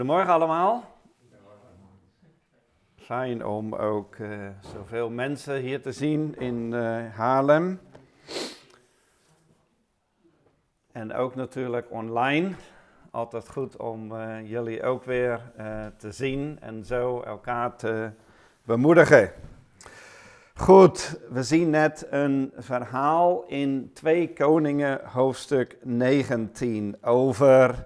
Goedemorgen allemaal. Fijn om ook zoveel mensen hier te zien in Haarlem. En ook natuurlijk online. Altijd goed om jullie ook weer te zien en zo elkaar te bemoedigen. Goed, we zien net een verhaal in 2 Koningen hoofdstuk 19 over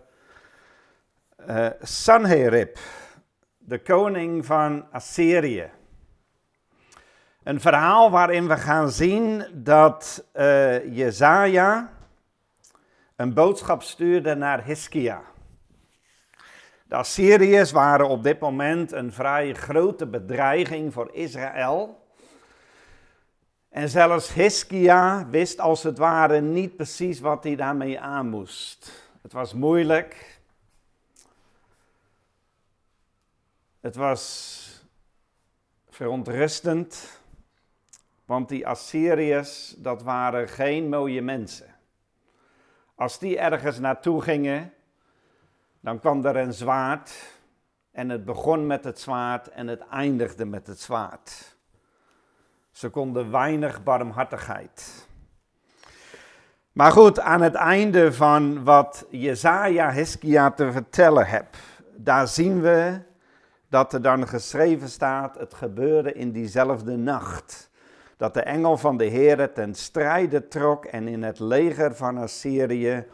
Sanherib, de koning van Assyrië. Een verhaal waarin we gaan zien dat Jesaja een boodschap stuurde naar Hiskia. De Assyriërs waren op dit moment een vrij grote bedreiging voor Israël. En zelfs Hiskia wist als het ware niet precies wat hij daarmee aan moest. Het was moeilijk. Het was verontrustend, want die Assyriërs, dat waren geen mooie mensen. Als die ergens naartoe gingen, dan kwam er een zwaard en het begon met het zwaard en het eindigde met het zwaard. Ze konden weinig barmhartigheid. Maar goed, aan het einde van wat Jesaja Hiskia te vertellen heeft, daar zien we dat er dan geschreven staat, het gebeurde in diezelfde nacht, dat de engel van de Heere ten strijde trok en in het leger van Assyrië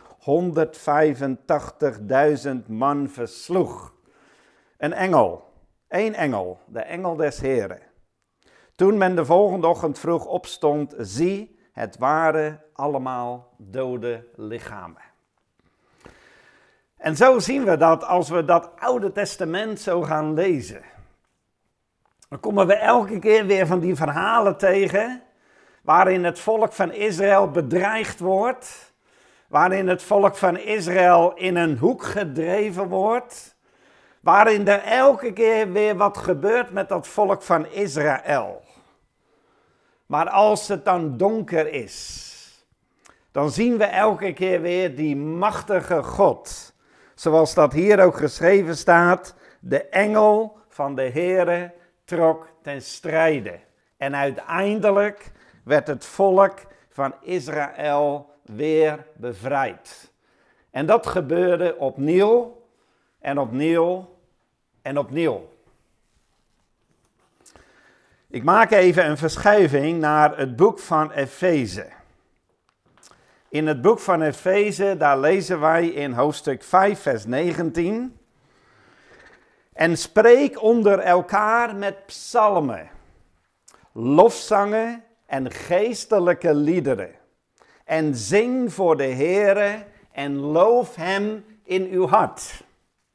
185.000 man versloeg. Een engel, 1 engel, de engel des Heeren. Toen men de volgende ochtend vroeg opstond, zie, het waren allemaal dode lichamen. En zo zien we dat als we dat Oude Testament zo gaan lezen, dan komen we elke keer weer van die verhalen tegen, waarin het volk van Israël bedreigd wordt, waarin het volk van Israël in een hoek gedreven wordt, waarin er elke keer weer wat gebeurt met dat volk van Israël. Maar als het dan donker is, dan zien we elke keer weer die machtige God. Zoals dat hier ook geschreven staat, de engel van de Heere trok ten strijde. En uiteindelijk werd het volk van Israël weer bevrijd. En dat gebeurde opnieuw en opnieuw en opnieuw. Ik maak even een verschuiving naar het boek van Efeze. In het boek van Efeze, daar lezen wij in hoofdstuk 5, vers 19. En spreek onder elkaar met psalmen, lofzangen en geestelijke liederen. En zing voor de Heere en loof hem in uw hart.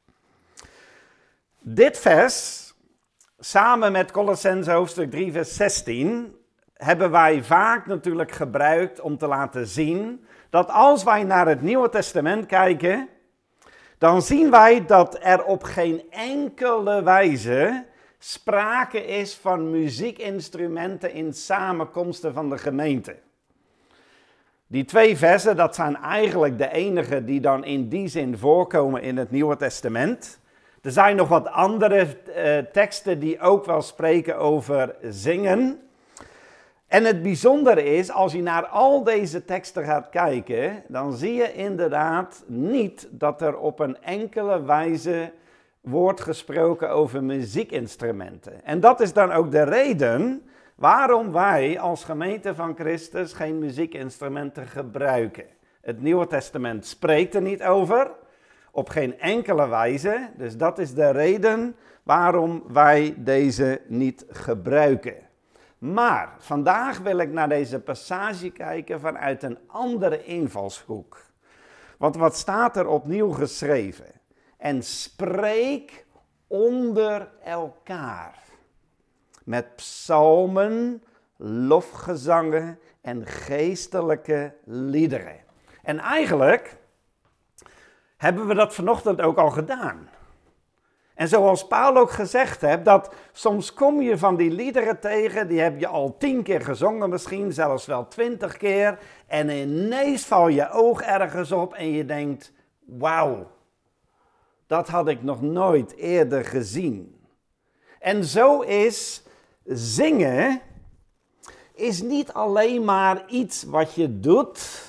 Dit vers, samen met Kolossenzen hoofdstuk 3, vers 16... hebben wij vaak natuurlijk gebruikt om te laten zien dat als wij naar het Nieuwe Testament kijken, dan zien wij dat er op geen enkele wijze sprake is van muziekinstrumenten in samenkomsten van de gemeente. Die 2 versen, dat zijn eigenlijk de enige die dan in die zin voorkomen in het Nieuwe Testament. Er zijn nog wat andere teksten die ook wel spreken over zingen. En het bijzondere is, als je naar al deze teksten gaat kijken, dan zie je inderdaad niet dat er op een enkele wijze wordt gesproken over muziekinstrumenten. En dat is dan ook de reden waarom wij als gemeente van Christus geen muziekinstrumenten gebruiken. Het Nieuwe Testament spreekt er niet over, op geen enkele wijze. Dus dat is de reden waarom wij deze niet gebruiken. Maar vandaag wil ik naar deze passage kijken vanuit een andere invalshoek. Want wat staat er opnieuw geschreven? En spreek onder elkaar met psalmen, lofgezangen en geestelijke liederen. En eigenlijk hebben we dat vanochtend ook al gedaan. En zoals Paul ook gezegd heeft, dat soms kom je van die liederen tegen, die heb je al 10 keer gezongen misschien, zelfs wel 20 keer. En ineens val je oog ergens op en je denkt, wauw, dat had ik nog nooit eerder gezien. En zo is zingen is niet alleen maar iets wat je doet,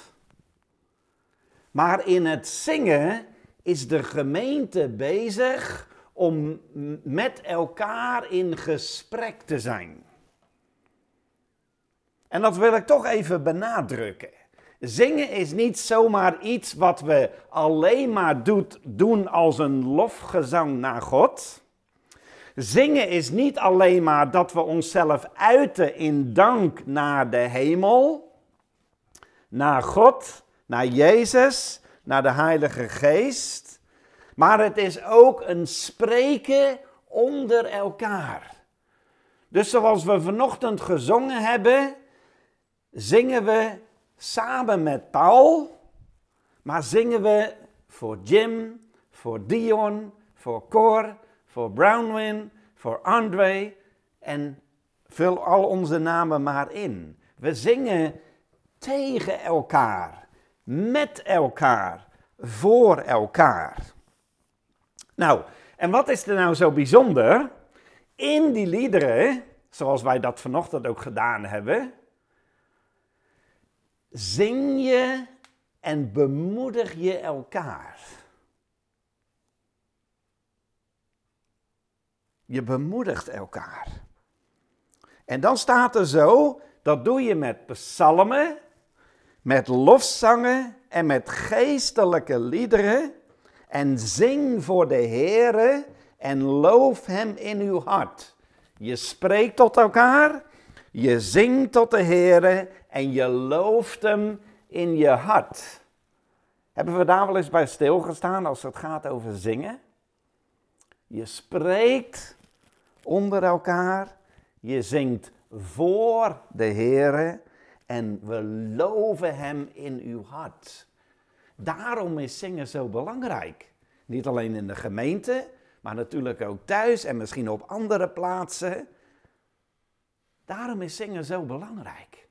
maar in het zingen is de gemeente bezig om met elkaar in gesprek te zijn. En dat wil ik toch even benadrukken. Zingen is niet zomaar iets wat we alleen maar doen als een lofgezang naar God. Zingen is niet alleen maar dat we onszelf uiten in dank naar de hemel, naar God, naar Jezus, naar de Heilige Geest. Maar het is ook een spreken onder elkaar. Dus zoals we vanochtend gezongen hebben, zingen we samen met Paul, maar zingen we voor Jim, voor Dion, voor Cor, voor Brownwin, voor André en vul al onze namen maar in. We zingen tegen elkaar, met elkaar, voor elkaar. Nou, en wat is er nou zo bijzonder? In die liederen, zoals wij dat vanochtend ook gedaan hebben, zing je en bemoedig je elkaar. Je bemoedigt elkaar. En dan staat er zo, dat doe je met psalmen, met lofzangen en met geestelijke liederen. En zing voor de Heere en loof hem in uw hart. Je spreekt tot elkaar, je zingt tot de Heere en je looft hem in je hart. Hebben we daar wel eens bij stilgestaan als het gaat over zingen? Je spreekt onder elkaar, je zingt voor de Heere en we loven hem in uw hart. Daarom is zingen zo belangrijk. Niet alleen in de gemeente, maar natuurlijk ook thuis en misschien op andere plaatsen. Daarom is zingen zo belangrijk.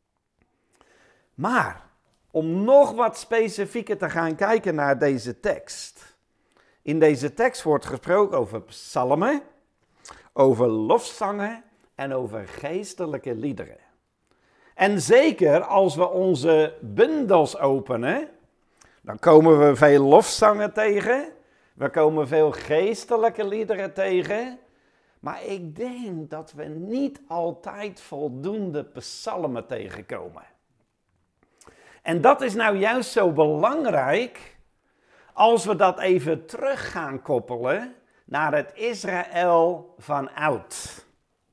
Maar om nog wat specifieker te gaan kijken naar deze tekst. In deze tekst wordt gesproken over psalmen, over lofzangen en over geestelijke liederen. En zeker als we onze bundels openen, dan komen we veel lofzangen tegen, we komen veel geestelijke liederen tegen, maar ik denk dat we niet altijd voldoende psalmen tegenkomen. En dat is nou juist zo belangrijk als we dat even terug gaan koppelen naar het Israël van oud.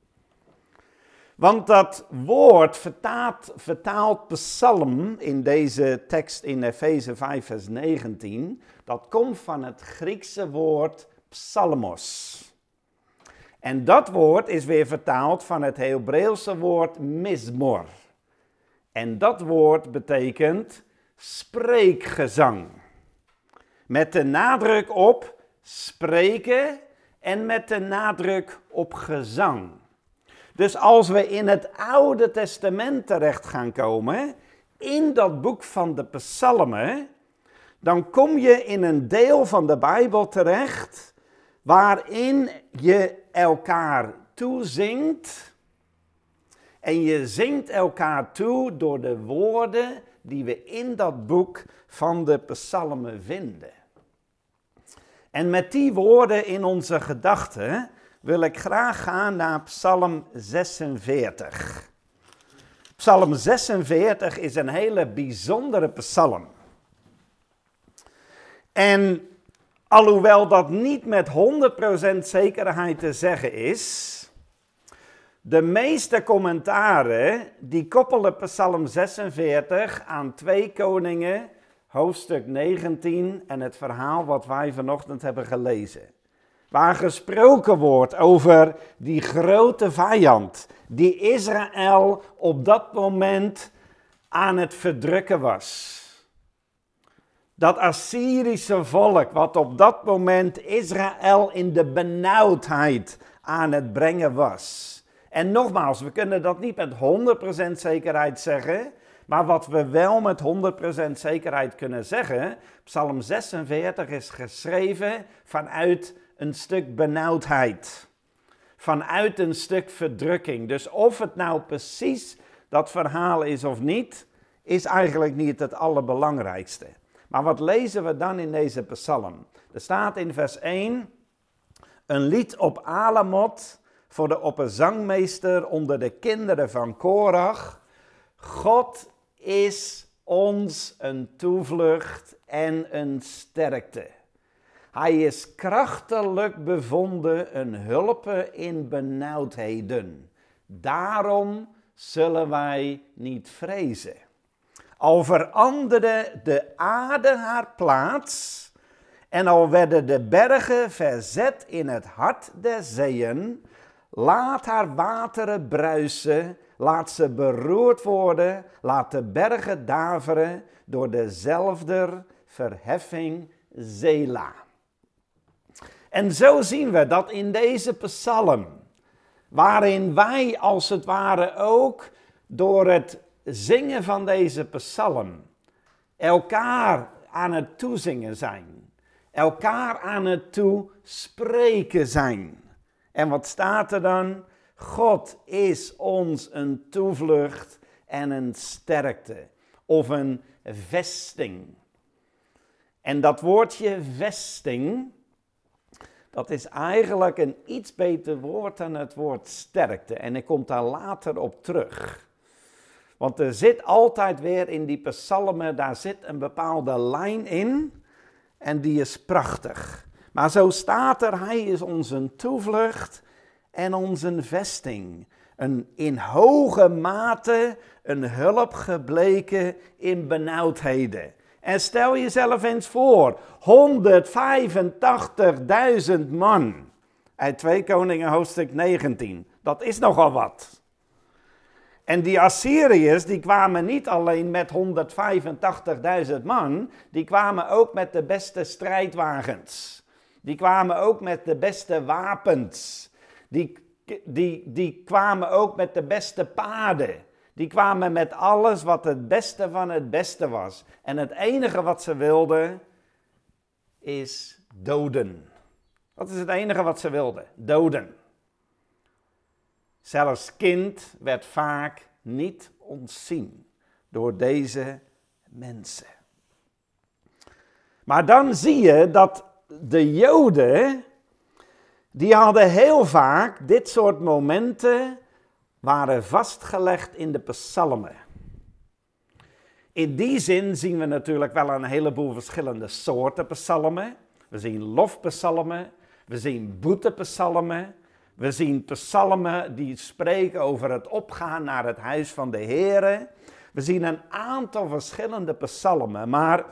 Want dat woord vertaald psalm in deze tekst in Efeze 5 vers 19, dat komt van het Griekse woord psalmos. En dat woord is weer vertaald van het Hebreeuwse woord mizmor. En dat woord betekent spreekgezang. Met de nadruk op spreken en met de nadruk op gezang. Dus als we in het Oude Testament terecht gaan komen, in dat boek van de psalmen, dan kom je in een deel van de Bijbel terecht waarin je elkaar toezingt. En je zingt elkaar toe door de woorden die we in dat boek van de psalmen vinden. En met die woorden in onze gedachten wil ik graag gaan naar Psalm 46. Psalm 46 is een hele bijzondere psalm. En alhoewel dat niet met 100% zekerheid te zeggen is, de meeste commentaren die koppelen Psalm 46 aan 2 Koningen, hoofdstuk 19 en het verhaal wat wij vanochtend hebben gelezen. Waar gesproken wordt over die grote vijand die Israël op dat moment aan het verdrukken was. Dat Assyrische volk wat op dat moment Israël in de benauwdheid aan het brengen was. En nogmaals, we kunnen dat niet met 100% zekerheid zeggen, Maar wat we wel met 100% zekerheid kunnen zeggen, Psalm 46 is geschreven vanuit een stuk benauwdheid. Vanuit een stuk verdrukking. Dus of het nou precies dat verhaal is of niet, is eigenlijk niet het allerbelangrijkste. Maar wat lezen we dan in deze psalm? Er staat in vers 1, een lied op Alamot voor de opperzangmeester onder de kinderen van Korach. God is ons een toevlucht en een sterkte. Hij is krachtelijk bevonden een hulpe in benauwdheden. Daarom zullen wij niet vrezen. Al veranderde de aarde haar plaats en al werden de bergen verzet in het hart der zeeën, laat haar wateren bruisen, laat ze beroerd worden, laat de bergen daveren door dezelfde verheffing Zela. En zo zien we dat in deze psalm, waarin wij als het ware ook door het zingen van deze psalm elkaar aan het toezingen zijn, elkaar aan het toespreken zijn. En wat staat er dan? God is ons een toevlucht en een sterkte of een vesting. En dat woordje vesting, dat is eigenlijk een iets beter woord dan het woord sterkte. En ik kom daar later op terug. Want er zit altijd weer in die psalmen, daar zit een bepaalde lijn in. En die is prachtig. Maar zo staat er, hij is onze toevlucht en onze vesting. In hoge mate een hulp gebleken in benauwdheden. En stel jezelf eens voor, 185.000 man uit 2 Koningen hoofdstuk 19. Dat is nogal wat. En die Assyriërs, die kwamen niet alleen met 185.000 man, die kwamen ook met de beste strijdwagens. Die kwamen ook met de beste wapens. Die kwamen ook met de beste paarden. Die kwamen met alles wat het beste van het beste was. En het enige wat ze wilden is doden. Dat is het enige wat ze wilden, doden. Zelfs kind werd vaak niet ontzien door deze mensen. Maar dan zie je dat de Joden, die hadden heel vaak dit soort momenten, waren vastgelegd in de psalmen. In die zin zien we natuurlijk wel een heleboel verschillende soorten psalmen. We zien lofpsalmen, we zien boetepsalmen. We zien psalmen die spreken over het opgaan naar het huis van de Heere. We zien een aantal verschillende psalmen, maar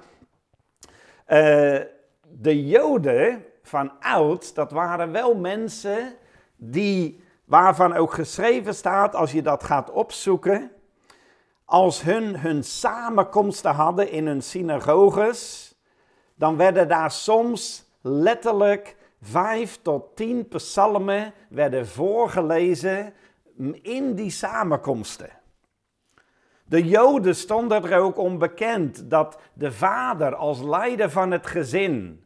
de Joden van oud, dat waren wel mensen waarvan ook geschreven staat, als je dat gaat opzoeken, als hun samenkomsten hadden in hun synagoges, dan werden daar soms letterlijk 5 tot 10 psalmen werden voorgelezen in die samenkomsten. De Joden stonden er ook om bekend dat de vader als leider van het gezin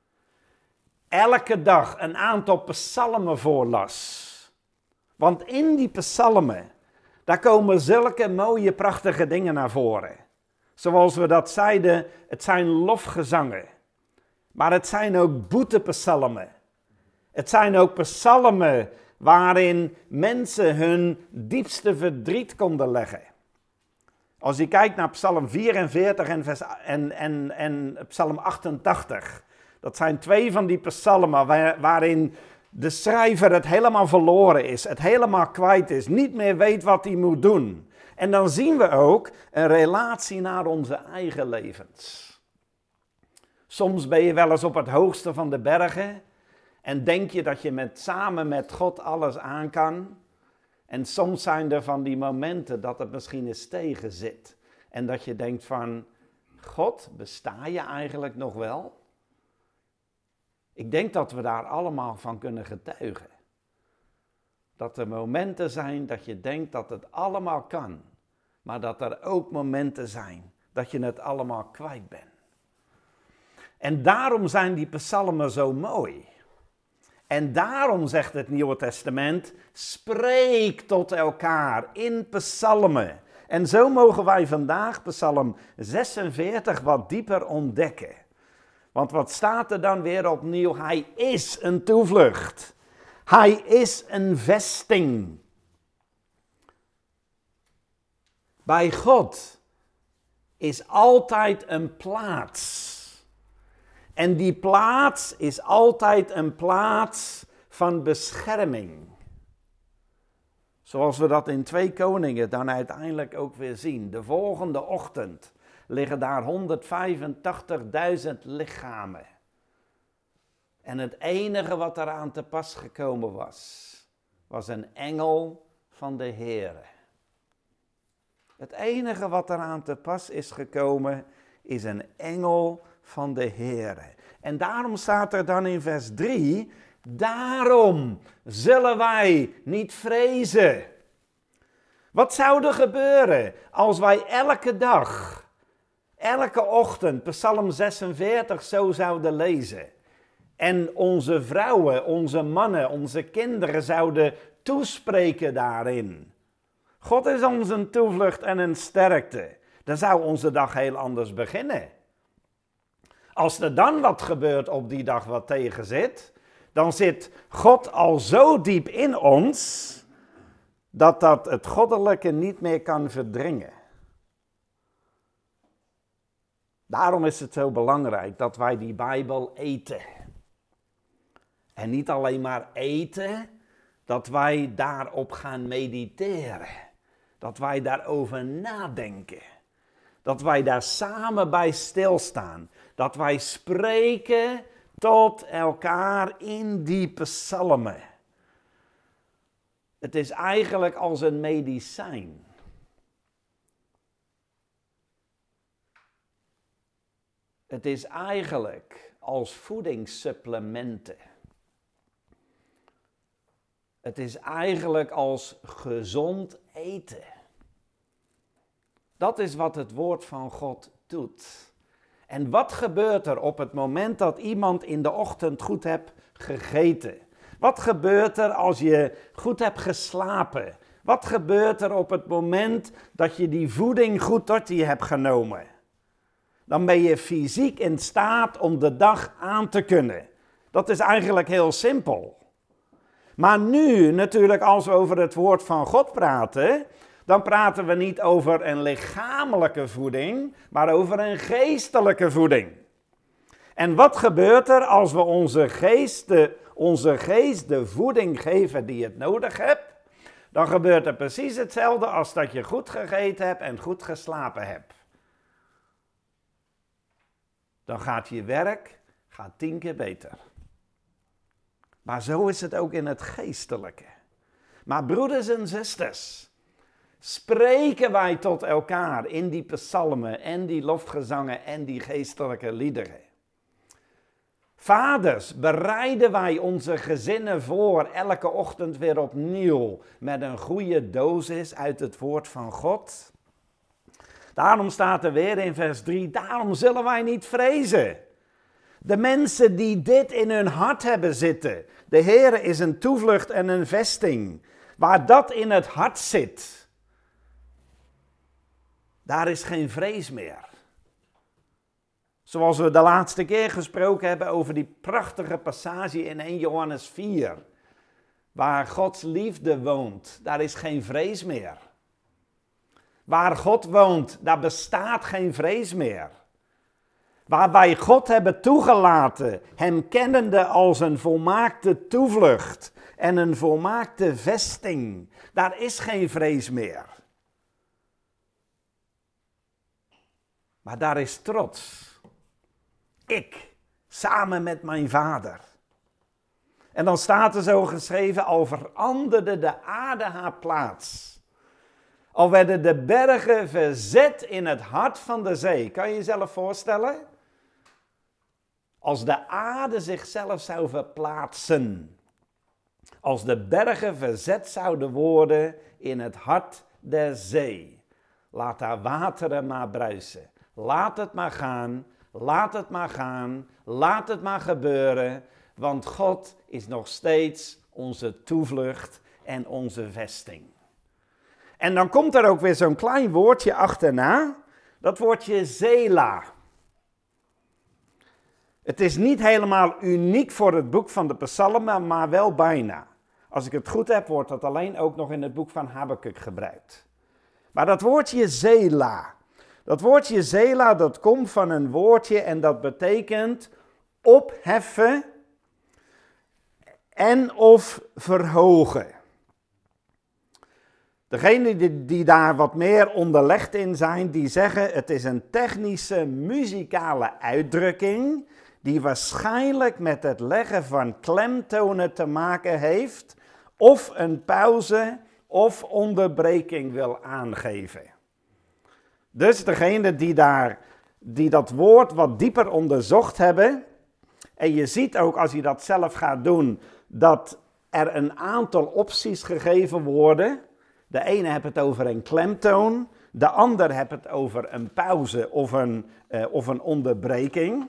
elke dag een aantal psalmen voorlas. Want in die psalmen, daar komen zulke mooie, prachtige dingen naar voren. Zoals we dat zeiden, het zijn lofgezangen. Maar het zijn ook boetepsalmen. Het zijn ook psalmen waarin mensen hun diepste verdriet konden leggen. Als je kijkt naar Psalm 44 en Psalm 88. Dat zijn 2 van die psalmen waarin de schrijver het helemaal verloren is. Het helemaal kwijt is. Niet meer weet wat hij moet doen. En dan zien we ook een relatie naar onze eigen levens. Soms ben je wel eens op het hoogste van de bergen en denk je dat je samen met God alles aan kan. En soms zijn er van die momenten dat het misschien eens tegen zit. En dat je denkt van, God, besta je eigenlijk nog wel? Ik denk dat we daar allemaal van kunnen getuigen. Dat er momenten zijn dat je denkt dat het allemaal kan. Maar dat er ook momenten zijn dat je het allemaal kwijt bent. En daarom zijn die psalmen zo mooi. En daarom zegt het Nieuwe Testament, spreek tot elkaar in psalmen. En zo mogen wij vandaag psalm 46 wat dieper ontdekken. Want wat staat er dan weer opnieuw? Hij is een toevlucht. Hij is een vesting. Bij God is altijd een plaats. En die plaats is altijd een plaats van bescherming. Zoals we dat in 2 Koningen dan uiteindelijk ook weer zien. De volgende ochtend liggen daar 185.000 lichamen. En het enige wat eraan te pas gekomen was een engel van de Heere. Het enige wat eraan te pas is gekomen is een engel van de Heere. En daarom staat er dan in vers 3, daarom zullen wij niet vrezen. Wat zou er gebeuren als wij elke dag, elke ochtend Psalm 46 zo zouden lezen? En onze vrouwen, onze mannen, onze kinderen zouden toespreken daarin. God is ons een toevlucht en een sterkte. Dan zou onze dag heel anders beginnen. Als er dan wat gebeurt op die dag wat tegen zit, dan zit God al zo diep in ons, dat het goddelijke niet meer kan verdringen. Daarom is het zo belangrijk dat wij die Bijbel eten. En niet alleen maar eten, dat wij daarop gaan mediteren. Dat wij daarover nadenken. Dat wij daar samen bij stilstaan. Dat wij spreken tot elkaar in die psalmen. Het is eigenlijk als een medicijn. Het is eigenlijk als voedingssupplementen. Het is eigenlijk als gezond eten. Dat is wat het woord van God doet. En wat gebeurt er op het moment dat iemand in de ochtend goed hebt gegeten? Wat gebeurt er als je goed hebt geslapen? Wat gebeurt er op het moment dat je die voeding goed tot je hebt genomen? Dan ben je fysiek in staat om de dag aan te kunnen. Dat is eigenlijk heel simpel. Maar nu natuurlijk als we over het woord van God praten, dan praten we niet over een lichamelijke voeding, maar over een geestelijke voeding. En wat gebeurt er als we onze geest de voeding geven die het nodig hebt? Dan gebeurt er precies hetzelfde als dat je goed gegeten hebt en goed geslapen hebt. Dan gaat je werk 10 keer beter. Maar zo is het ook in het geestelijke. Maar broeders en zusters, spreken wij tot elkaar in die psalmen en die lofgezangen en die geestelijke liederen. Vaders, bereiden wij onze gezinnen voor elke ochtend weer opnieuw met een goede dosis uit het woord van God? Daarom staat er weer in vers 3, daarom zullen wij niet vrezen. De mensen die dit in hun hart hebben zitten, de Heere is een toevlucht en een vesting. Waar dat in het hart zit, daar is geen vrees meer. Zoals we de laatste keer gesproken hebben over die prachtige passage in 1 Johannes 4. Waar Gods liefde woont, daar is geen vrees meer. Waar God woont, daar bestaat geen vrees meer. Waar wij God hebben toegelaten, hem kennende als een volmaakte toevlucht en een volmaakte vesting, daar is geen vrees meer. Maar daar is trots. Ik, samen met mijn vader. En dan staat er zo geschreven, al veranderde de aarde haar plaats. Al werden de bergen verzet in het hart van de zee. Kan je jezelf voorstellen? Als de aarde zichzelf zou verplaatsen. Als de bergen verzet zouden worden in het hart der zee. Laat daar wateren maar bruisen. Laat het maar gaan, laat het maar gaan, laat het maar gebeuren. Want God is nog steeds onze toevlucht en onze vesting. En dan komt er ook weer zo'n klein woordje achterna. Dat woordje Sela. Het is niet helemaal uniek voor het boek van de Psalmen, maar wel bijna. Als ik het goed heb, wordt dat alleen ook nog in het boek van Habakuk gebruikt. Maar dat woordje Sela. Dat woordje Sela, dat komt van een woordje en dat betekent opheffen en of verhogen. Degenen die daar wat meer onderlegd in zijn, die zeggen het is een technische muzikale uitdrukking die waarschijnlijk met het leggen van klemtonen te maken heeft of een pauze of onderbreking wil aangeven. Dus degenen die dat woord wat dieper onderzocht hebben, en je ziet ook als je dat zelf gaat doen, dat er een aantal opties gegeven worden. De ene heeft het over een klemtoon, de ander heeft het over een pauze of een onderbreking.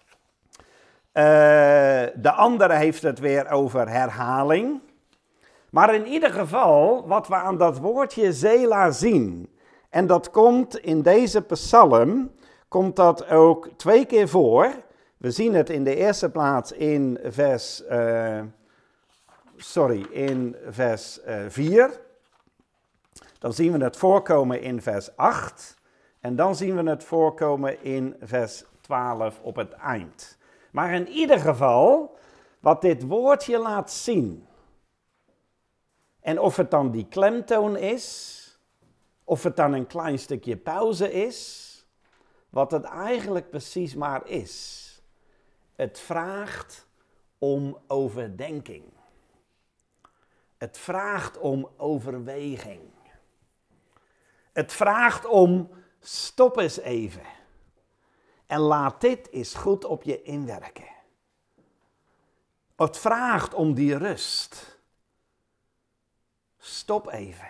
De andere heeft het weer over herhaling. Maar in ieder geval, wat we aan dat woordje Sela zien, en dat komt in deze psalm, komt dat ook 2 keer voor. We zien het in de eerste plaats in vers 4. Dan zien we het voorkomen in vers 8. En dan zien we het voorkomen in vers 12 op het eind. Maar in ieder geval, wat dit woordje laat zien. En of het dan die klemtoon is, of het dan een klein stukje pauze is, wat het eigenlijk precies maar is. Het vraagt om overdenking. Het vraagt om overweging. Het vraagt om stop eens even. En laat dit eens goed op je inwerken. Het vraagt om die rust. Stop even.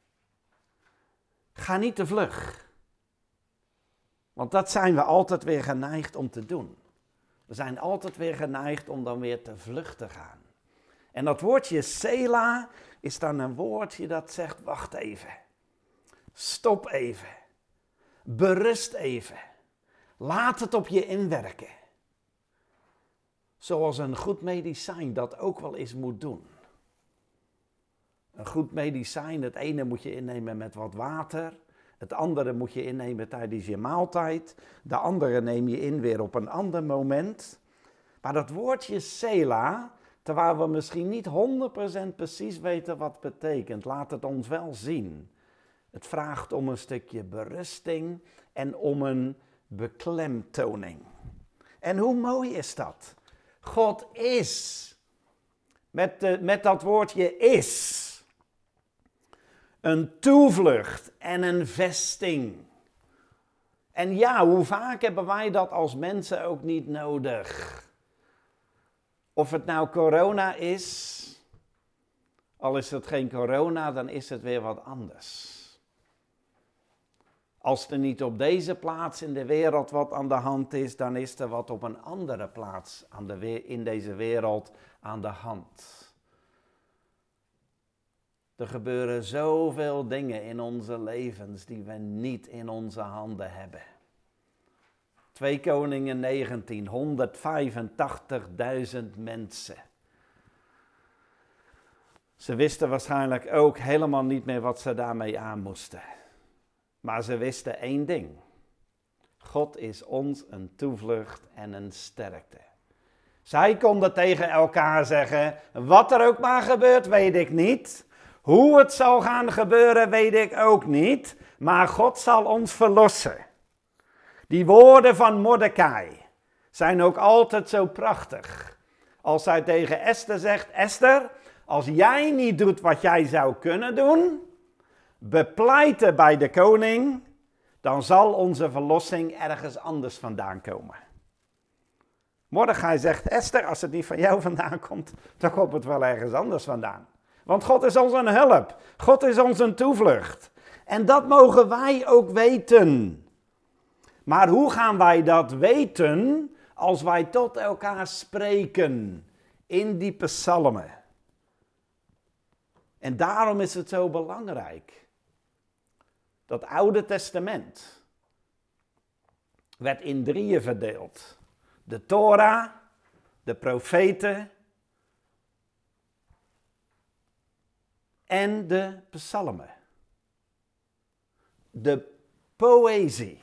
Ga niet te vlug. Want dat zijn we altijd weer geneigd om te doen. We zijn altijd weer geneigd om dan weer te vlug te gaan. En dat woordje Sela is dan een woordje dat zegt, wacht even. Stop even. Berust even. Laat het op je inwerken. Zoals een goed medicijn dat ook wel eens moet doen. Een goed medicijn, het ene moet je innemen met wat water. Het andere moet je innemen tijdens je maaltijd. De andere neem je in weer op een ander moment. Maar dat woordje Sela, terwijl we misschien niet 100% precies weten wat het betekent, laat het ons wel zien. Het vraagt om een stukje berusting en om een beklemtoning. En hoe mooi is dat? God is, met dat woordje is, een toevlucht en een vesting. En ja, hoe vaak hebben wij dat als mensen ook niet nodig? Of het nou corona is, al is het geen corona, dan is het weer wat anders. Als er niet op deze plaats in de wereld wat aan de hand is, dan is er wat op een andere plaats in deze wereld aan de hand. Er gebeuren zoveel dingen in onze levens die we niet in onze handen hebben. 2 Koningen 19, 185.000 mensen. Ze wisten waarschijnlijk ook helemaal niet meer wat ze daarmee aan moesten. Maar ze wisten één ding. God is ons een toevlucht en een sterkte. Zij konden tegen elkaar zeggen, wat er ook maar gebeurt, weet ik niet. Hoe het zal gaan gebeuren, weet ik ook niet. Maar God zal ons verlossen. Die woorden van Mordechai zijn ook altijd zo prachtig. Als hij tegen Esther zegt, Esther, als jij niet doet wat jij zou kunnen doen, bepleiten bij de koning, dan zal onze verlossing ergens anders vandaan komen. Mordechai zegt, Esther, als het niet van jou vandaan komt, dan komt het wel ergens anders vandaan. Want God is ons een hulp. God is ons een toevlucht. En dat mogen wij ook weten. Maar hoe gaan wij dat weten als wij tot elkaar spreken in die psalmen? En daarom is het zo belangrijk. Dat Oude Testament werd in 3 verdeeld. De Torah, de profeten en de psalmen. De poëzie.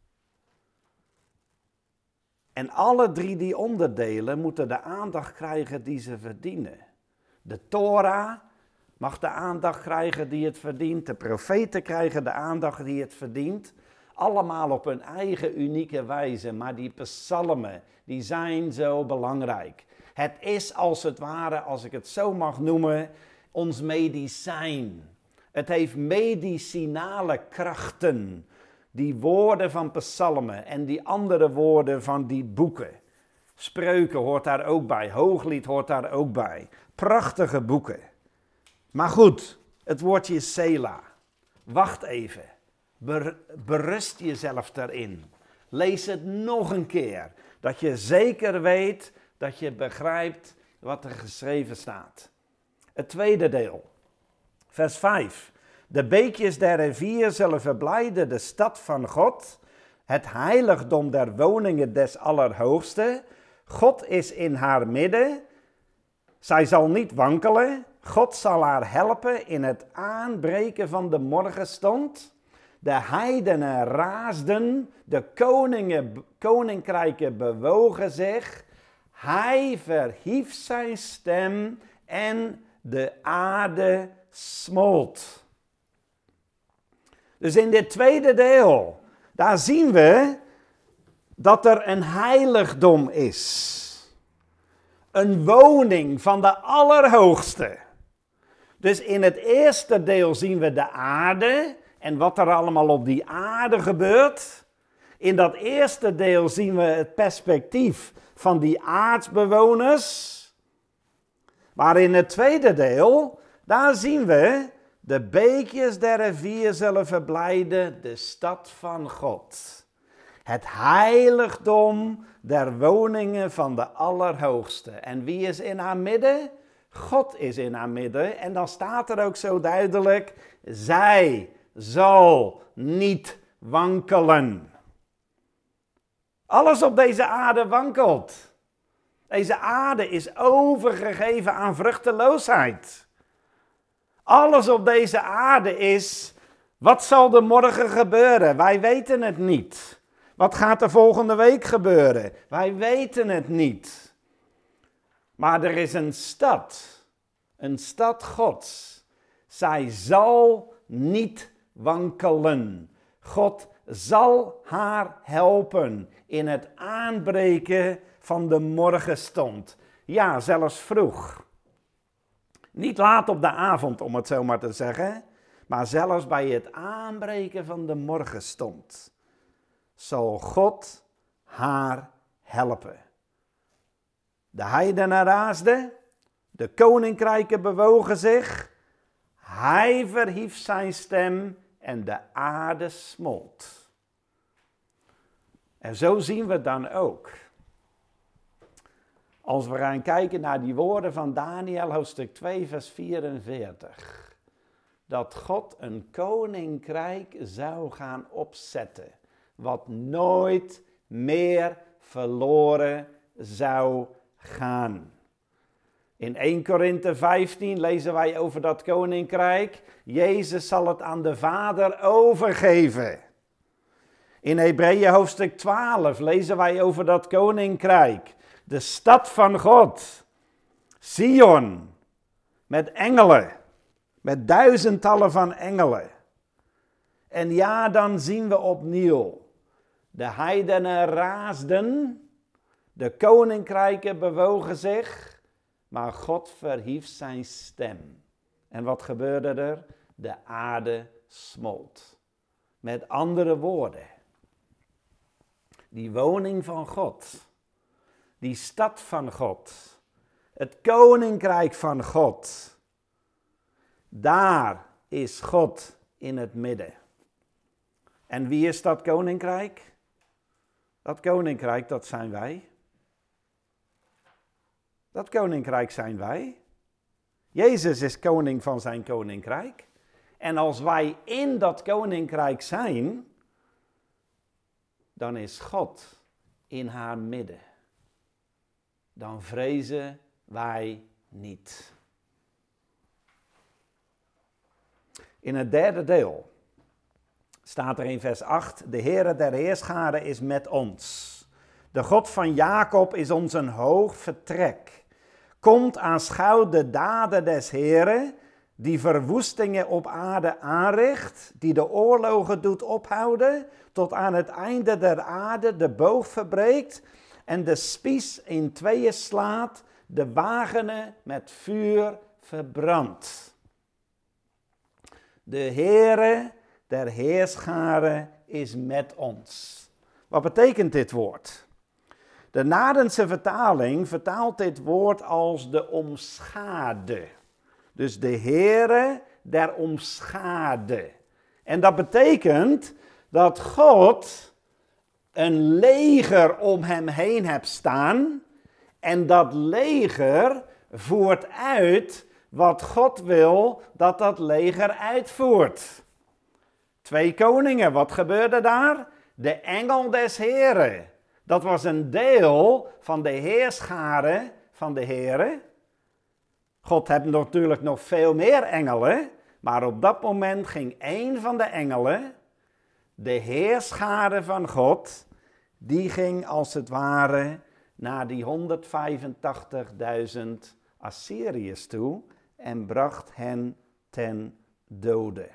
En alle 3 die onderdelen moeten de aandacht krijgen die ze verdienen. De Torah mag de aandacht krijgen die het verdient. De profeten krijgen de aandacht die het verdient. Allemaal op hun eigen unieke wijze. Maar die psalmen, die zijn zo belangrijk. Het is als het ware, als ik het zo mag noemen, ons medicijn. Het heeft medicinale krachten. Die woorden van psalmen en die andere woorden van die boeken. Spreuken hoort daar ook bij. Hooglied hoort daar ook bij. Prachtige boeken. Maar goed, het woordje Sela. Wacht even. Berust jezelf daarin. Lees het nog een keer. Dat je zeker weet dat je begrijpt wat er geschreven staat. Het tweede deel. Vers 5. De beekjes der rivier zullen verblijden de stad van God. Het heiligdom der woningen des Allerhoogste. God is in haar midden. Zij zal niet wankelen. God zal haar helpen in het aanbreken van de morgenstond. De heidenen raasden, de koninkrijken bewogen zich. Hij verhief zijn stem en de aarde smolt. Dus in dit tweede deel, daar zien we dat er een heiligdom is. Een woning van de Allerhoogste. Dus in het eerste deel zien we de aarde en wat er allemaal op die aarde gebeurt. In dat eerste deel zien we het perspectief van die aardsbewoners. Maar in het tweede deel, daar zien we de beekjes der rivier zullen verblijden de stad van God. Het heiligdom der woningen van de Allerhoogste. En wie is in haar midden? God is in haar midden. En dan staat er ook zo duidelijk, zij zal niet wankelen. Alles op deze aarde wankelt. Deze aarde is overgegeven aan vruchteloosheid. Alles op deze aarde is, wat zal er morgen gebeuren? Wij weten het niet. Wat gaat er volgende week gebeuren? Wij weten het niet. Maar er is een stad Gods. Zij zal niet wankelen. God zal haar helpen in het aanbreken van de morgenstond. Ja, zelfs vroeg. Niet laat op de avond, om het zo maar te zeggen, maar zelfs bij het aanbreken van de morgenstond zal God haar helpen. De heidenen raasden, de koninkrijken bewogen zich, hij verhief zijn stem en de aarde smolt. En zo zien we dan ook, als we gaan kijken naar die woorden van Daniel, hoofdstuk 2, vers 44. Dat God een koninkrijk zou gaan opzetten, wat nooit meer verloren zou gaan. In 1 Korinthe 15 lezen wij over dat koninkrijk. Jezus zal het aan de Vader overgeven. In Hebreeën hoofdstuk 12 lezen wij over dat koninkrijk. De stad van God, Sion, met engelen, met duizendtallen van engelen. En ja, dan zien we opnieuw, de heidenen raasden, de koninkrijken bewogen zich, maar God verhief zijn stem. En wat gebeurde er? De aarde smolt. Met andere woorden, die woning van God, die stad van God, het koninkrijk van God, daar is God in het midden. En wie is dat koninkrijk? Dat koninkrijk, dat zijn wij. Dat koninkrijk zijn wij. Jezus is koning van zijn koninkrijk. En als wij in dat koninkrijk zijn, dan is God in haar midden. Dan vrezen wij niet. In het derde deel staat er in vers 8, de Heere der Heerscharen is met ons. De God van Jacob is ons een hoog vertrek. Komt aanschouw de daden des Heeren, die verwoestingen op aarde aanricht, die de oorlogen doet ophouden, tot aan het einde der aarde de boog verbreekt en de spies in tweeën slaat, de wagenen met vuur verbrandt. De Heere der Heerscharen is met ons. Wat betekent dit woord? De Nadense vertaling vertaalt dit woord als de omschade. Dus de Heere der omschade. En dat betekent dat God een leger om hem heen hebt staan. En dat leger voert uit wat God wil dat dat leger uitvoert. 2 koningen, wat gebeurde daar? De engel des Heren. Dat was een deel van de heerscharen van de Here. God heeft natuurlijk nog veel meer engelen, maar op dat moment ging 1 van de engelen, de heerscharen van God, die ging als het ware naar die 185.000 Assyriërs toe en bracht hen ten dode.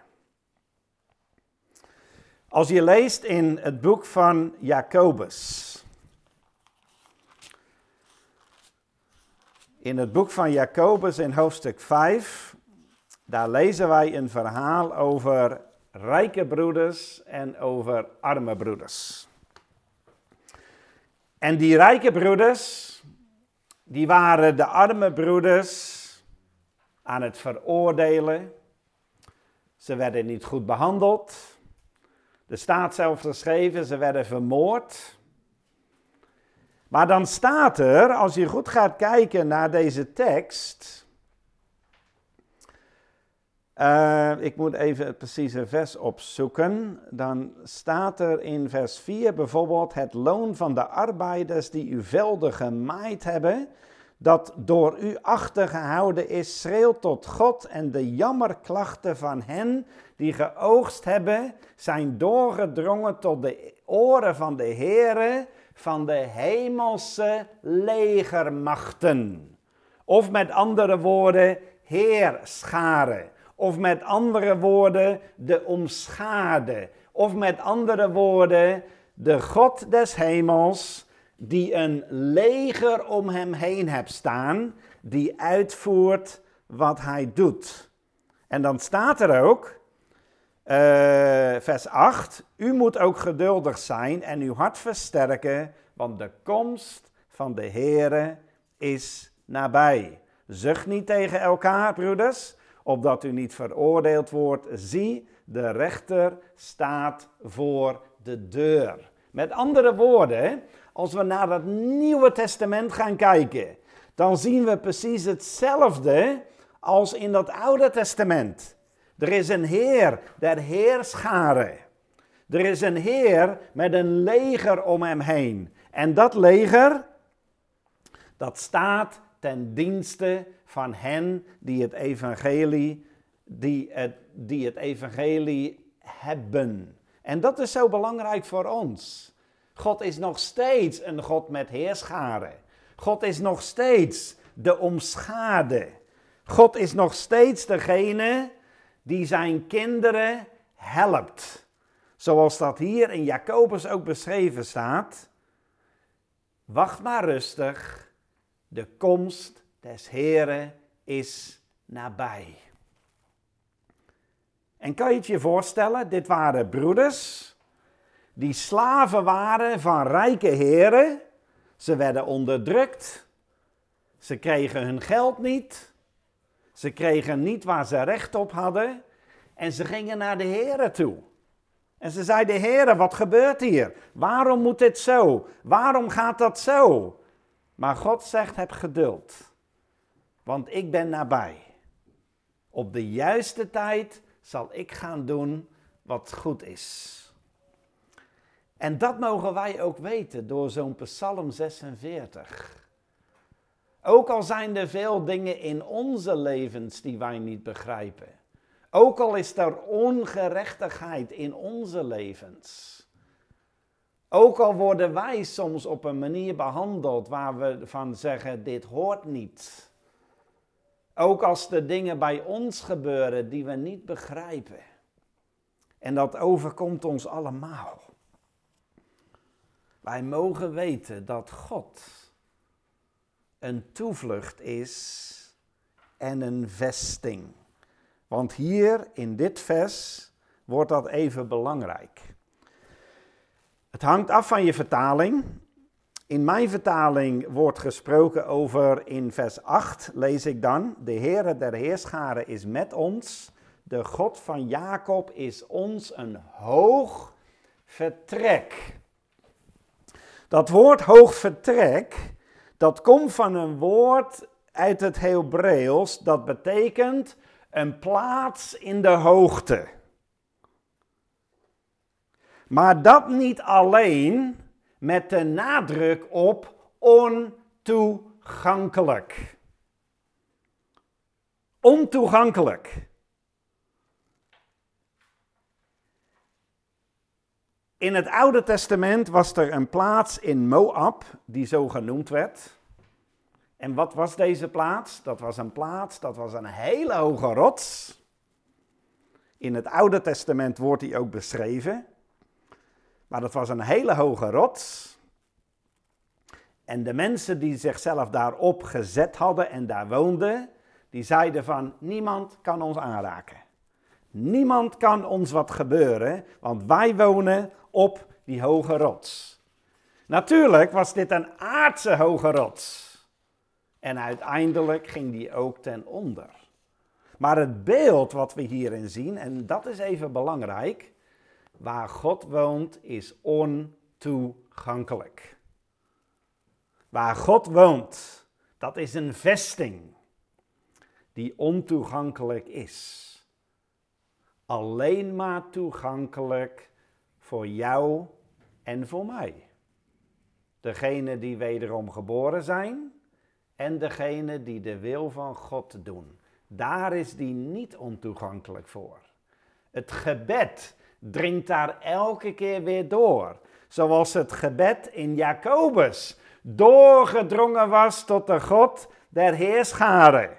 Als je leest in het boek van Jacobus. In het boek van Jacobus in hoofdstuk 5, daar lezen wij een verhaal over rijke broeders en over arme broeders. En die rijke broeders, die waren de arme broeders aan het veroordelen. Ze werden niet goed behandeld. Er staat zelfs geschreven, ze werden vermoord. Maar dan staat er, als je goed gaat kijken naar deze tekst. Ik moet even het precieze vers opzoeken. Dan staat er in vers 4 bijvoorbeeld: het loon van de arbeiders die uw velden gemaaid hebben, dat door u achtergehouden is, schreeuwt tot God, en de jammerklachten van hen die geoogst hebben, zijn doorgedrongen tot de oren van de Heere, van de hemelse legermachten. Of met andere woorden, heerscharen. Of met andere woorden, de omschade. Of met andere woorden, de God des hemels, die een leger om hem heen hebt staan, die uitvoert wat hij doet. En dan staat er ook, vers 8, u moet ook geduldig zijn en uw hart versterken, want de komst van de Heere is nabij. Zucht niet tegen elkaar, broeders, opdat u niet veroordeeld wordt. Zie, de rechter staat voor de deur. Met andere woorden, als we naar het Nieuwe Testament gaan kijken, dan zien we precies hetzelfde als in dat Oude Testament. Er is een Heer der heerscharen. Er is een Heer met een leger om hem heen. En dat leger, dat staat ten dienste van hen die het evangelie hebben. En dat is zo belangrijk voor ons. God is nog steeds een God met heerscharen. God is nog steeds de omschade. God is nog steeds degene die zijn kinderen helpt. Zoals dat hier in Jacobus ook beschreven staat. Wacht maar rustig, de komst des Heren is nabij. En kan je het je voorstellen, dit waren broeders die slaven waren van rijke heren. Ze werden onderdrukt, ze kregen hun geld niet, ze kregen niet waar ze recht op hadden. En ze gingen naar de Here toe. En ze zeiden, Heere, wat gebeurt hier? Waarom moet dit zo? Waarom gaat dat zo? Maar God zegt, heb geduld. Want ik ben nabij. Op de juiste tijd zal ik gaan doen wat goed is. En dat mogen wij ook weten door zo'n Psalm 46. Ook al zijn er veel dingen in onze levens die wij niet begrijpen. Ook al is er ongerechtigheid in onze levens. Ook al worden wij soms op een manier behandeld waar we van zeggen, dit hoort niet. Ook als er dingen bij ons gebeuren die we niet begrijpen. En dat overkomt ons allemaal. Wij mogen weten dat God een toevlucht is en een vesting. Want hier in dit vers wordt dat even belangrijk. Het hangt af van je vertaling. In mijn vertaling wordt gesproken over, in vers 8 lees ik dan, de Heere der Heerscharen is met ons, de God van Jacob is ons een hoog vertrek. Dat woord hoog vertrek, dat komt van een woord uit het Hebreeuws, dat betekent een plaats in de hoogte. Maar dat niet alleen met de nadruk op ontoegankelijk. Ontoegankelijk. In het Oude Testament was er een plaats in Moab die zo genoemd werd. En wat was deze plaats? Dat was een hele hoge rots. In het Oude Testament wordt die ook beschreven. Maar dat was een hele hoge rots. En de mensen die zichzelf daarop gezet hadden en daar woonden, die zeiden van, niemand kan ons aanraken. Niemand kan ons wat gebeuren, want wij wonen op die hoge rots. Natuurlijk was dit een aardse hoge rots. En uiteindelijk ging die ook ten onder. Maar het beeld wat we hierin zien, en dat is even belangrijk, waar God woont is ontoegankelijk. Waar God woont, dat is een vesting die ontoegankelijk is. Alleen maar toegankelijk voor jou en voor mij. Degene die wederom geboren zijn en degene die de wil van God doen. Daar is die niet ontoegankelijk voor. Het gebed dringt daar elke keer weer door. Zoals het gebed in Jacobus doorgedrongen was tot de God der Heerscharen.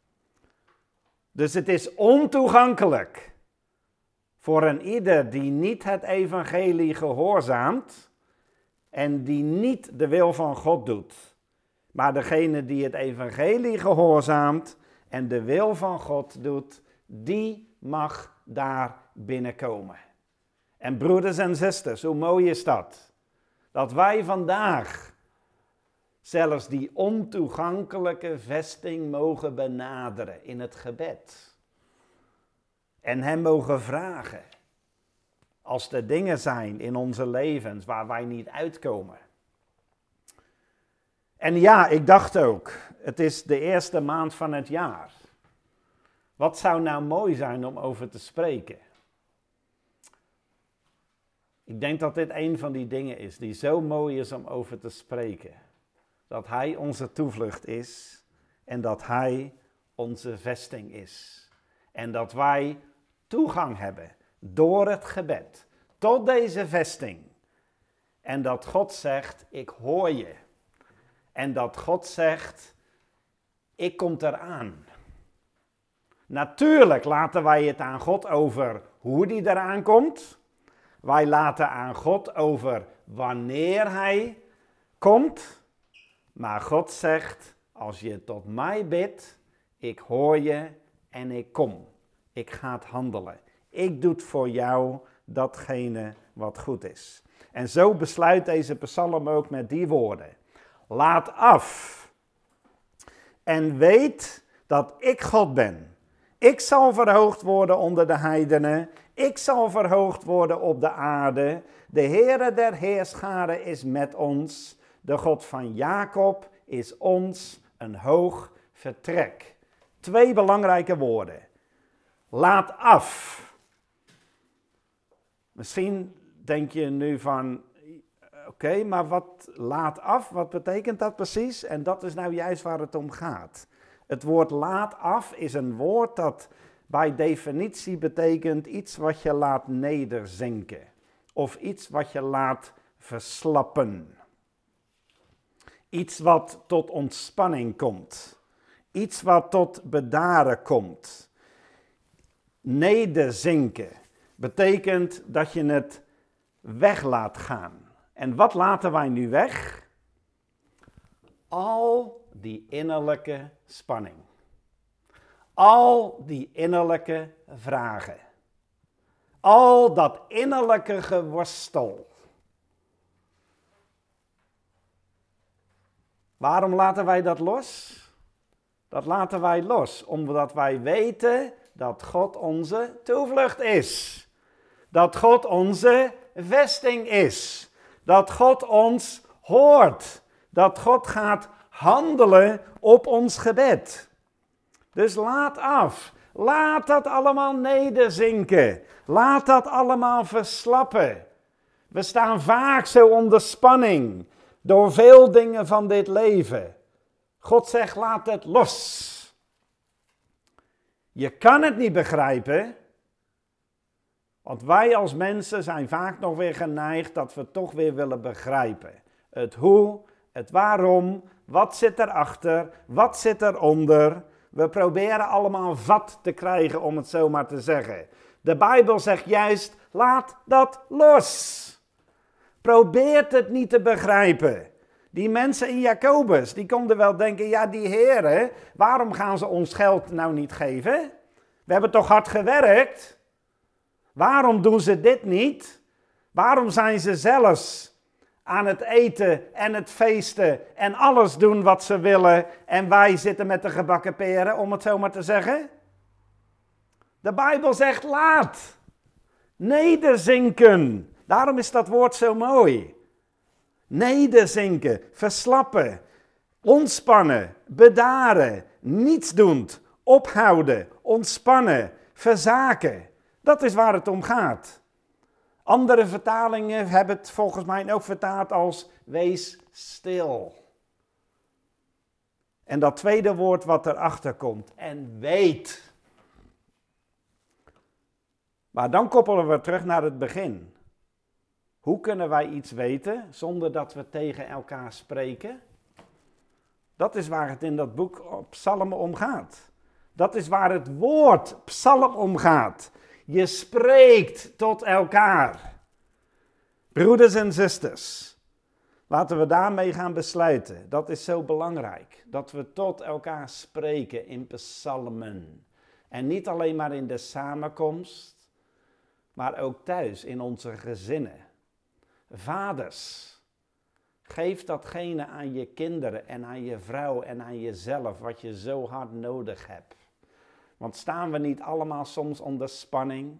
Dus het is ontoegankelijk voor een ieder die niet het evangelie gehoorzaamt en die niet de wil van God doet. Maar degene die het evangelie gehoorzaamt en de wil van God doet, die mag daar binnenkomen. En broeders en zusters, hoe mooi is dat? Dat wij vandaag zelfs die ontoegankelijke vesting mogen benaderen in het gebed. En hem mogen vragen. Als er dingen zijn in onze levens waar wij niet uitkomen. En ja, ik dacht ook, het is de eerste maand van het jaar. Wat zou nou mooi zijn om over te spreken? Ik denk dat dit een van die dingen is die zo mooi is om over te spreken. Dat hij onze toevlucht is en dat hij onze vesting is. En dat wij toegang hebben door het gebed tot deze vesting. En dat God zegt, ik hoor je. En dat God zegt, ik kom eraan. Natuurlijk laten wij het aan God over hoe die eraan komt. Wij laten aan God over wanneer hij komt. Maar God zegt, als je tot mij bidt, ik hoor je en ik kom. Ik ga het handelen. Ik doe het voor jou datgene wat goed is. En zo besluit deze psalm ook met die woorden. Laat af en weet dat ik God ben. Ik zal verhoogd worden onder de heidenen. Ik zal verhoogd worden op de aarde. De Heere der heerscharen is met ons. De God van Jacob is ons een hoog vertrek. 2 belangrijke woorden. Laat af. Misschien denk je nu van, oké, maar wat laat af? Wat betekent dat precies? En dat is nou juist waar het om gaat. Het woord laat af is een woord dat bij definitie betekent iets wat je laat nederzinken. Of iets wat je laat verslappen. Iets wat tot ontspanning komt. Iets wat tot bedaren komt. Nederzinken betekent dat je het weg laat gaan. En wat laten wij nu weg? Al die innerlijke spanning. Al die innerlijke vragen. Al dat innerlijke geworstel. Waarom laten wij dat los? Dat laten wij los omdat wij weten dat God onze toevlucht is. Dat God onze vesting is. Dat God ons hoort. Dat God gaat handelen op ons gebed. Dus laat af. Laat dat allemaal nederzinken. Laat dat allemaal verslappen. We staan vaak zo onder spanning door veel dingen van dit leven. God zegt, laat het los. Je kan het niet begrijpen, want wij als mensen zijn vaak nog weer geneigd dat we toch weer willen begrijpen. Het hoe, het waarom, wat zit erachter, wat zit eronder. We proberen allemaal vat te krijgen, om het zo maar te zeggen. De Bijbel zegt juist, laat dat los. Probeer het niet te begrijpen. Die mensen in Jacobus, die konden wel denken, ja die heren, waarom gaan ze ons geld nou niet geven? We hebben toch hard gewerkt? Waarom doen ze dit niet? Waarom zijn ze zelfs aan het eten en het feesten en alles doen wat ze willen en wij zitten met de gebakken peren, om het zo maar te zeggen? De Bijbel zegt laat. Nederzinken. Daarom is dat woord zo mooi. Nederzinken, verslappen, ontspannen, bedaren, nietsdoend, ophouden, ontspannen, verzaken. Dat is waar het om gaat. Andere vertalingen hebben het volgens mij ook vertaald als wees stil. En dat tweede woord wat erachter komt, en weet. Maar dan koppelen we terug naar het begin. Hoe kunnen wij iets weten zonder dat we tegen elkaar spreken? Dat is waar het in dat boek Psalmen om gaat. Dat is waar het woord psalm om gaat. Je spreekt tot elkaar. Broeders en zusters, laten we daarmee gaan besluiten. Dat is zo belangrijk. Dat we tot elkaar spreken in psalmen. En niet alleen maar in de samenkomst, maar ook thuis in onze gezinnen. Vaders, geef datgene aan je kinderen en aan je vrouw en aan jezelf wat je zo hard nodig hebt. Want staan we niet allemaal soms onder spanning?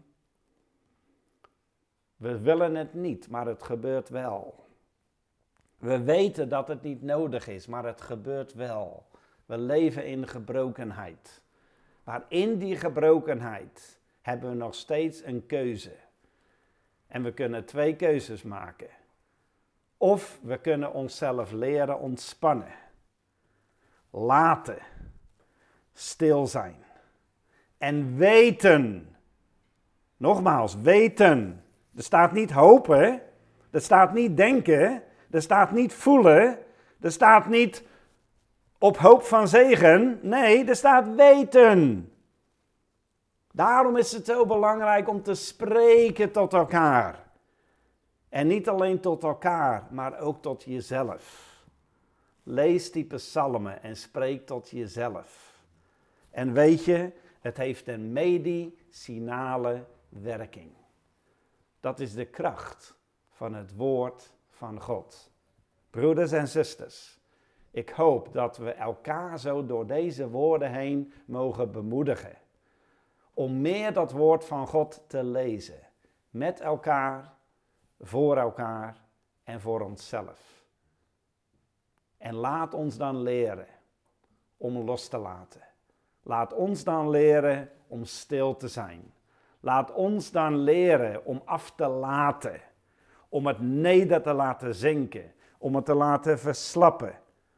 We willen het niet, maar het gebeurt wel. We weten dat het niet nodig is, maar het gebeurt wel. We leven in gebrokenheid. Maar in die gebrokenheid hebben we nog steeds een keuze. En we kunnen 2 keuzes maken. Of we kunnen onszelf leren ontspannen. Laten. Stil zijn. En weten. Nogmaals, weten. Er staat niet hopen. Er staat niet denken. Er staat niet voelen. Er staat niet op hoop van zegen. Nee, er staat weten. Daarom is het zo belangrijk om te spreken tot elkaar. En niet alleen tot elkaar, maar ook tot jezelf. Lees die psalmen en spreek tot jezelf. En weet je, het heeft een medicinale werking. Dat is de kracht van het woord van God. Broeders en zusters, ik hoop dat we elkaar zo door deze woorden heen mogen bemoedigen. om meer dat woord van God te lezen. Met elkaar, voor elkaar en voor onszelf. En laat ons dan leren om los te laten. Laat ons dan leren om stil te zijn. Laat ons dan leren om af te laten. Om het neder te laten zinken. Om het te laten verslappen.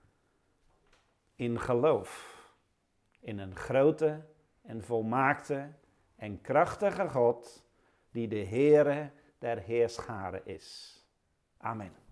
In geloof. In een grote en volmaakte en krachtige God die de Heere der Heerscharen is. Amen.